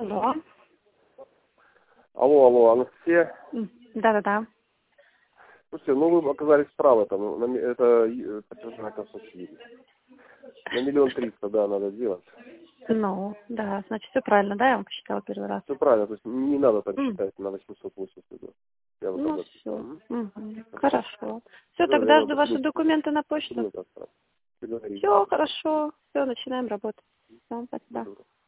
Алло. Алло, Анастасия. Да-да-да. Слушайте, ну вы оказались правы, там, это подтвержденная консультация. На 1 300 000, да, надо сделать. Ну, да, значит, все правильно, да, я вам посчитала первый раз. Все правильно, то есть не надо так считать на 880. Я вот Ну, об все. этом. Хорошо. Все, Да, тогда я жду вот ваши буду документы на почту. договорились. Все, хорошо. Все, начинаем работать. Все, спасибо. Добро.